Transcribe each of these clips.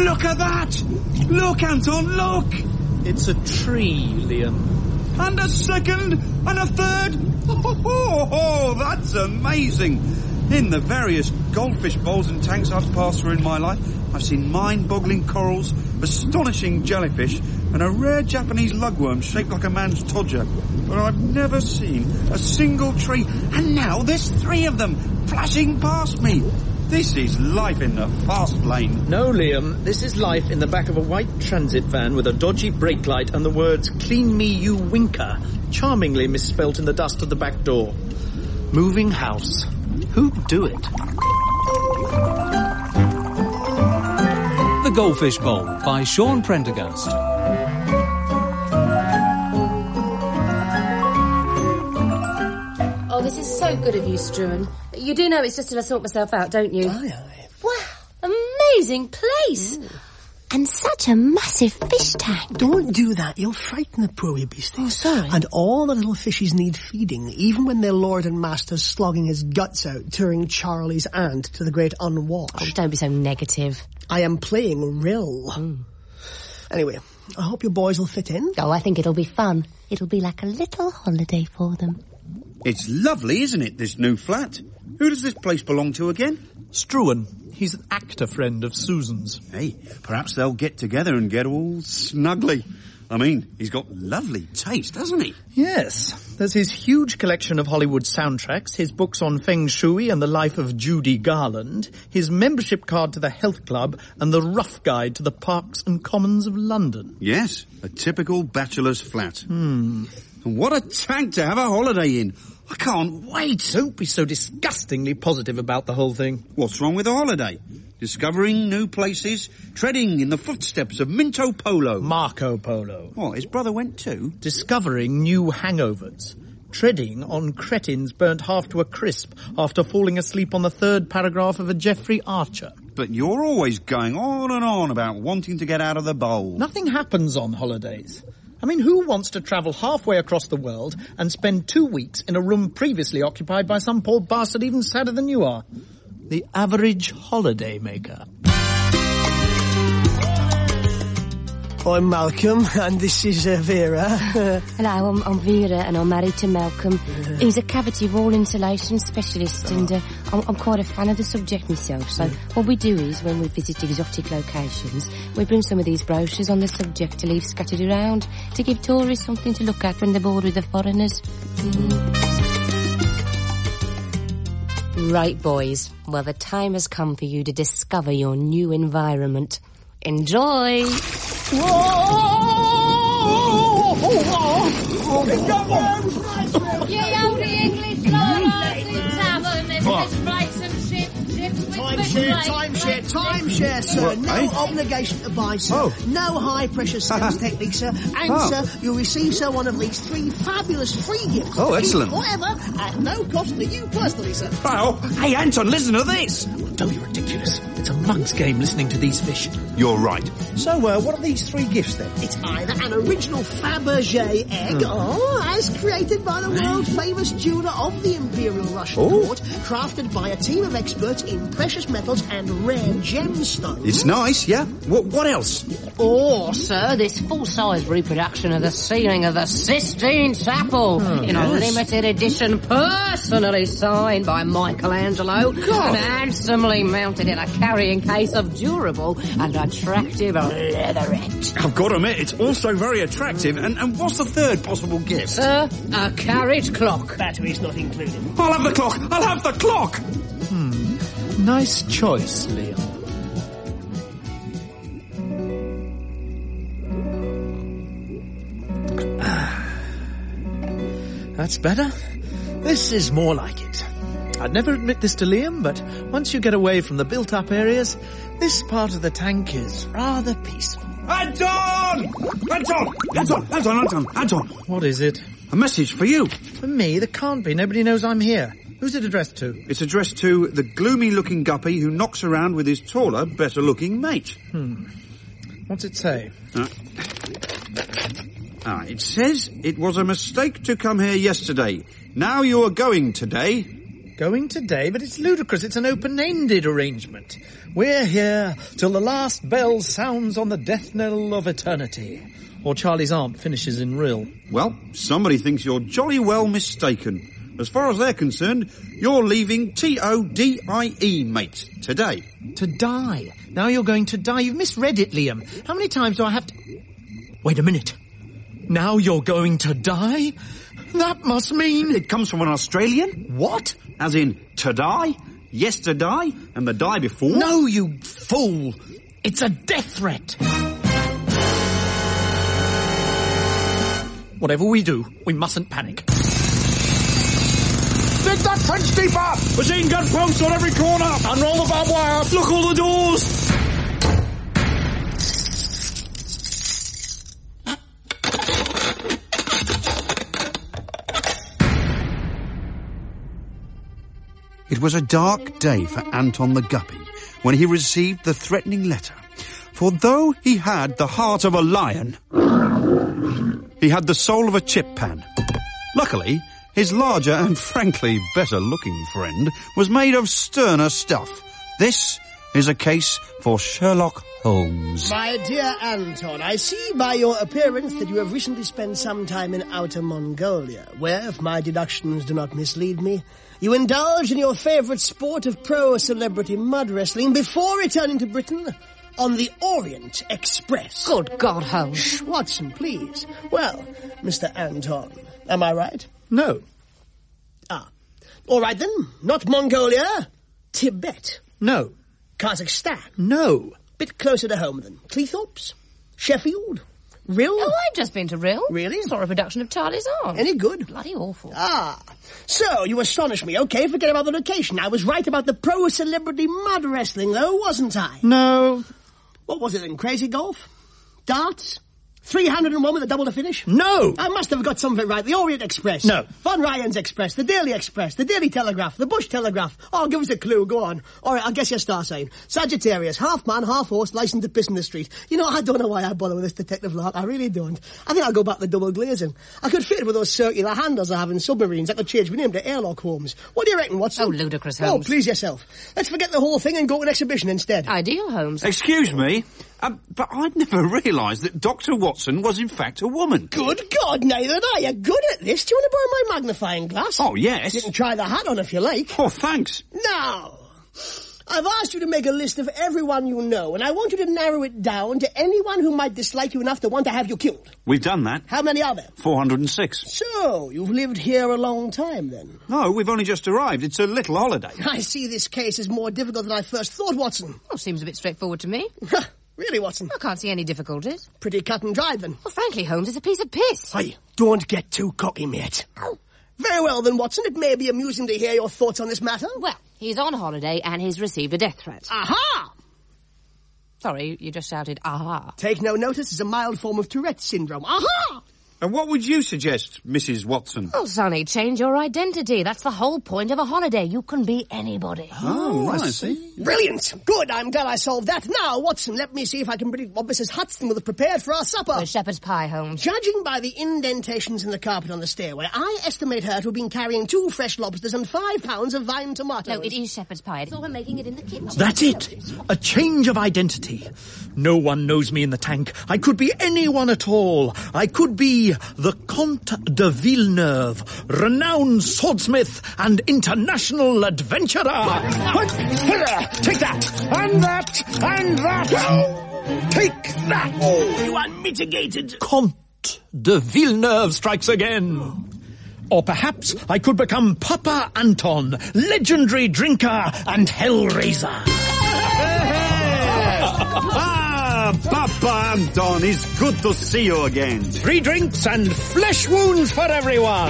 Look at that! Look, Anton, look! It's a tree, Liam. And a second, and a third. Oh, that's amazing. In the various goldfish bowls and tanks I've passed through in my life, I've seen mind-boggling corals, astonishing jellyfish, and a rare Japanese lugworm shaped like a man's todger. But I've never seen a single tree, and now there's 3 of them flashing past me. This is life in the fast lane. No, Liam, this is life in the back of a white transit van with a dodgy brake light and the words, "Clean me, you winker," charmingly misspelt in the dust of the back door. Moving house. Who'd do it? The Goldfish Bowl by Sean Prendergast. Oh, this is so good of you, Struan. You do know it's just till I sort myself out, don't you? Aye, aye. Wow, amazing place. And such a massive fish tank. Don't do that. You'll frighten the poor wee beasties. Oh, sorry. And all the little fishies need feeding, even when their lord and master's slogging his guts out, touring Charlie's aunt to the great unwashed. Oh, don't be so negative. I am playing Rill. Anyway, I hope your boys will fit in. Oh, I think it'll be fun. It'll be like a little holiday for them. It's lovely, isn't it, this new flat? Who does this place belong to again? Struan. He's an actor friend of Susan's. Hey, perhaps they'll get together and get all snuggly. I mean, he's got lovely taste, hasn't he? Yes. There's his huge collection of Hollywood soundtracks, his books on Feng Shui and the life of Judy Garland, his membership card to the health club, and the rough guide to the parks and commons of London. Yes, a typical bachelor's flat. And what a tank to have a holiday in. I can't wait. Don't be so disgustingly positive about the whole thing. What's wrong with a holiday? Discovering new places, treading in the footsteps of Minto Polo. Marco Polo. What, his brother went too? Discovering new hangovers. Treading on cretins burnt half to a crisp after falling asleep on the 3rd paragraph of a Jeffrey Archer. But you're always going on and on about wanting to get out of the bowl. Nothing happens on holidays. I mean, who wants to travel halfway across the world and spend 2 weeks in a room previously occupied by some poor bastard even sadder than you are? The average holiday maker. I'm Malcolm, and this is Vera. Hello, I'm Vera, and I'm married to Malcolm. He's a cavity wall insulation specialist, and I'm quite a fan of the subject myself. So what we do is, when we visit exotic locations, we bring some of these brochures on the subject to leave scattered around to give tourists something to look at when they're bored with the foreigners. Right, boys. Well, the time has come for you to discover your new environment. Enjoy! Whoa! Ye olde English lord, tavern, English flights and ships Timeshare, sir. What, No obligation to buy, sir. No high-pressure sales technique, sir. And, sir, you'll receive, sir, one of these 3 fabulous free gifts. Oh, excellent. Forever, at no cost to you personally, sir. Oh, hey, Anton, listen to this. Don't be ridiculous. It's a mug's game listening to these fish. You're right. So, what are these 3 gifts, then? It's either an original Fabergé egg, as created by the world-famous jeweller of the Imperial Russian Court, crafted by a team of experts in precious metals and rare gemstones. It's nice, yeah? What else? Or, sir, this full-size reproduction of the ceiling of the Sistine Chapel in a limited edition personally signed by Michelangelo and handsomely mounted in a carrying case of durable and attractive leatherette. I've got to admit, it's also very attractive. And what's the 3rd possible gift? Sir, a carriage clock. Batteries not included. I'll have the clock! I'll have the clock! Nice choice, Liam. That's better. This is more like it. I'd never admit this to Liam, but once you get away from the built-up areas, this part of the tank is rather peaceful. Anton! Anton! What is it? A message for you. For me? There can't be. Nobody knows I'm here. Who's it addressed to? It's addressed to the gloomy-looking guppy who knocks around with his taller, better-looking mate. What's it say? It says it was a mistake to come here yesterday. Now you are going today. Going today, but it's ludicrous. It's an open-ended arrangement. We're here till the last bell sounds on the death knell of eternity. Or Charlie's aunt finishes in rill. Well, somebody thinks you're jolly well mistaken. As far as they're concerned, you're leaving T-O-D-I-E, mate, today. To die. Now you're going to die. You've misread it, Liam. How many times do I have to... Wait a minute. Now you're going to die? That must mean... It comes from an Australian. What? As in, to die, yesterday, and the die before. No, you fool. It's a death threat. Whatever we do, we mustn't panic. Dig that trench deeper! Machine gun posts on every corner! Unroll the barbed wire! Lock all the doors! It was a dark day for Anton the Guppy when he received the threatening letter. For though he had the heart of a lion, he had the soul of a chip pan. Luckily, his larger and frankly better-looking friend was made of sterner stuff. This is a case for Sherlock Holmes. My dear Anton, I see by your appearance that you have recently spent some time in Outer Mongolia, where, if my deductions do not mislead me, you indulged in your favourite sport of pro-celebrity mud wrestling before returning to Britain on the Orient Express. Good God, Holmes. Shh, Watson, please. Well, Mr. Anton, am I right? No. All right then. Not Mongolia. Tibet. No. Kazakhstan. No. Bit closer to home then. Cleethorpes. Sheffield. Rill. Oh, I've just been to Rill. Really? Saw a production of Charlie's Aunt. Any good? Bloody awful. So you astonish me. Okay, forget about the location. I was right about the pro-celebrity mud wrestling, though, wasn't I? No. What was it then? Crazy golf? Darts? 301 with a double to finish? No. I must have got some of it right. The Orient Express. No. Von Ryan's Express. The Daily Express. The Daily Telegraph. The Bush Telegraph. Oh, give us a clue. Go on. All right, I'll guess your star sign. Sagittarius. Half man, half horse, licensed to piss in the street. You know, I don't know why I bother with this detective lark. I really don't. I think I'll go back to double glazing. I could fit it with those circular handles I have in submarines. I could change my name to Airlock Holmes. What do you reckon, Watson? Oh, ludicrous, Holmes. Oh, please yourself. Let's forget the whole thing and go to an exhibition instead. Ideal, Holmes. Excuse me, but I'd never realised that Dr. Watson was in fact a woman. Good God, neither did I. You're good at this. Do you want to borrow my magnifying glass? Oh, yes. You can try the hat on if you like. Oh, thanks. Now, I've asked you to make a list of everyone you know, and I want you to narrow it down to anyone who might dislike you enough to want to have you killed. We've done that. How many are there? 406. So, you've lived here a long time, then? No, we've only just arrived. It's a little holiday. I see this case is more difficult than I first thought, Watson. Well, seems a bit straightforward to me. Really, Watson? I can't see any difficulties. Pretty cut and dried, then. Well, frankly, Holmes, it's a piece of piss. Hey, don't get too cocky, mate. Oh. Very well, then, Watson. It may be amusing to hear your thoughts on this matter. Well, he's on holiday and he's received a death threat. Aha! Sorry, you just shouted, aha. Take no notice. It's a mild form of Tourette's syndrome. Aha! And what would you suggest, Mrs. Watson? Oh, Sonny, change your identity. That's the whole point of a holiday. You can be anybody. Oh, I see. Brilliant. Good. I'm glad I solved that. Now, Watson, let me see if I can predict what Mrs. Hudson will have prepared for our supper. The shepherd's pie, Holmes. Judging by the indentations in the carpet on the stairway, I estimate her to have been carrying 2 fresh lobsters and 5 pounds of vine tomatoes. No, it is shepherd's pie. So we're making it in the kitchen. That's it. A change of identity. No one knows me in the tank. I could be anyone at all. I could be the Comte de Villeneuve, renowned swordsmith and international adventurer. Take that, and that, and that. Take that. Oh, you unmitigated. Comte de Villeneuve strikes again. Or perhaps I could become Papa Anton, legendary drinker and hellraiser. Papa Anton, it's good to see you again. 3 drinks and flesh wounds for everyone.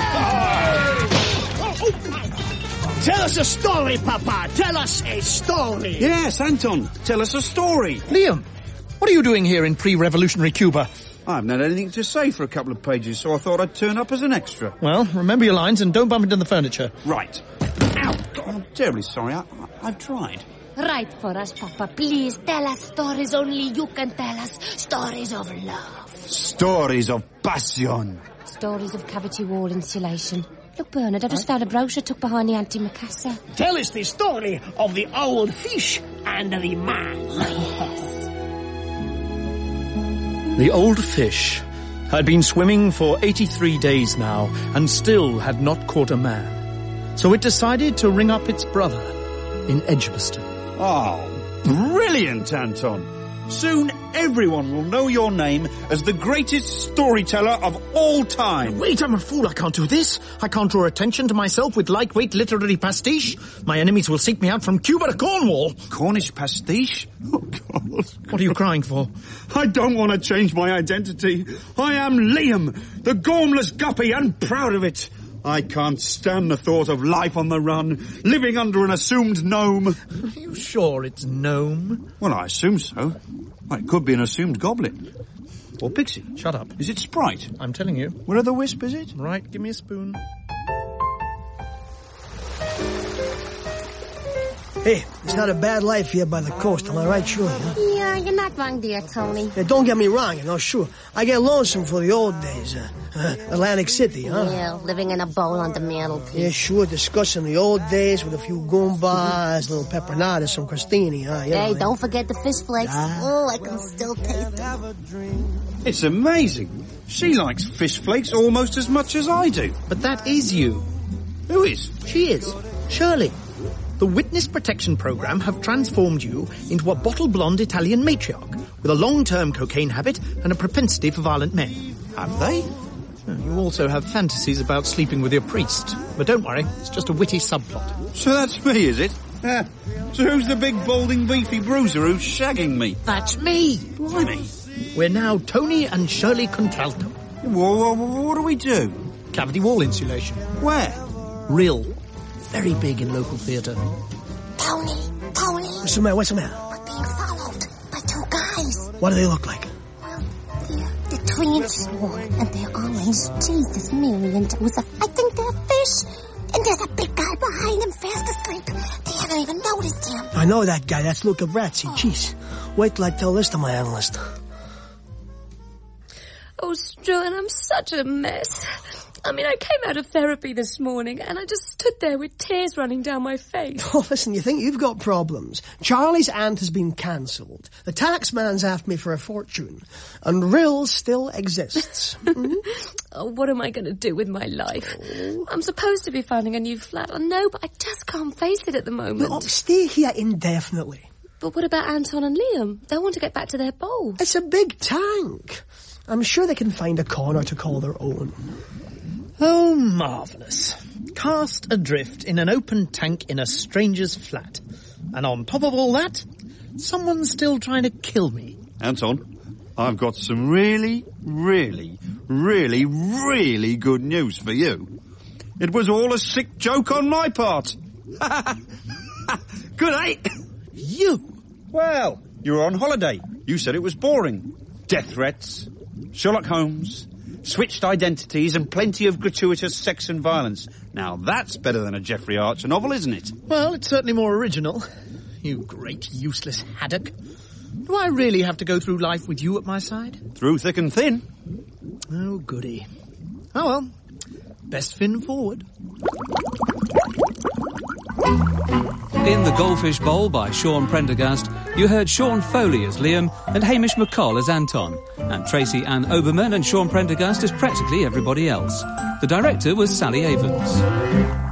Tell us a story, Papa. Tell us a story. Yes, Anton, tell us a story. Liam, what are you doing here in pre-revolutionary Cuba? I haven't had anything to say for a couple of pages, so I thought I'd turn up as an extra. Well, remember your lines and don't bump into the furniture. Right. Ow! I'm terribly sorry. I've tried. Write for us, Papa. Please tell us stories only you can tell us. Stories of love. Stories of passion. Stories of cavity wall insulation. Look, Bernard, I just found a brochure tucked behind the antimacassar. Tell us the story of the old fish and the man. The old fish had been swimming for 83 days now and still had not caught a man. So it decided to ring up its brother in Edgbaston. Oh, brilliant, Anton. Soon everyone will know your name as the greatest storyteller of all time. Wait, I'm a fool. I can't do this. I can't draw attention to myself with lightweight literary pastiche. My enemies will seek me out from Cuba to Cornwall. Cornish pastiche? Oh, God. What are you crying for? I don't want to change my identity. I am Liam, the gormless guppy, and proud of it. I can't stand the thought of life on the run, living under an assumed gnome. Are you sure it's gnome? Well, I assume so. Well, it could be an assumed goblin. Or pixie. Shut up. Is it Sprite? I'm telling you. Will-o'-the-wisp, is it? Right, give me a spoon. Hey, it's not a bad life here by the coast, am I right, sure? Yeah, you're not wrong, dear Tony. Yeah, don't get me wrong, sure. I get lonesome for the old days. Atlantic City, huh? Yeah, living in a bowl on the mantelpiece. Yeah, sure, discussing the old days with a few Goombas, little peppernadas from Christini, huh? Hey, don't forget the fish flakes. Oh, I can still taste them. It's amazing. She likes fish flakes almost as much as I do. But that is you. Who is? She is. Shirley. The Witness Protection Program have transformed you into a bottle-blonde Italian matriarch with a long-term cocaine habit and a propensity for violent men. Have they? You also have fantasies about sleeping with your priest. But don't worry, it's just a witty subplot. So that's me, is it? So who's the big, balding, beefy bruiser who's shagging me? That's me! Blimey. We're now Tony and Shirley Contralto. What do we do? Cavity wall insulation. Where? Real. Very big in local theatre. Tony! What's the matter? We're being followed by two guys. What do they look like? Well, they're twins, and their eyes. Jesus, Mary and Joseph. I think they're fish. And there's a big guy behind them fast asleep. They haven't even noticed him. I know that guy. That's Luca Brazzi. Jeez. Wait till I tell this to my analyst. Oh, Struan, I'm such a mess. I mean, I came out of therapy this morning and I just stood there with tears running down my face. Oh, listen, you think you've got problems. Charlie's aunt has been cancelled. The tax man's after me for a fortune. And Rill still exists. Mm-hmm. Oh, what am I going to do with my life? I'm supposed to be finding a new flat. I know, but I just can't face it at the moment. No, stay here indefinitely. But what about Anton and Liam? They want to get back to their bowl. It's a big tank. I'm sure they can find a corner to call their own. Oh, marvellous. Cast adrift in an open tank in a stranger's flat. And on top of all that, someone's still trying to kill me. Anton, I've got some really, really, really, really good news for you. It was all a sick joke on my part. Good, eh? You? Well, you were on holiday. You said it was boring. Death threats, Sherlock Holmes, switched identities and plenty of gratuitous sex and violence. Now that's better than a Jeffrey Archer novel, isn't it? Well, it's certainly more original. You great useless haddock. Do I really have to go through life with you at my side? Through thick and thin. Oh, goody. Oh, well. Best fin forward. In The Goldfish Bowl by Sean Prendergast, you heard Sean Foley as Liam and Hamish McColl as Anton, and Tracy Ann Oberman and Sean Prendergast as practically everybody else. The director was Sally Avens.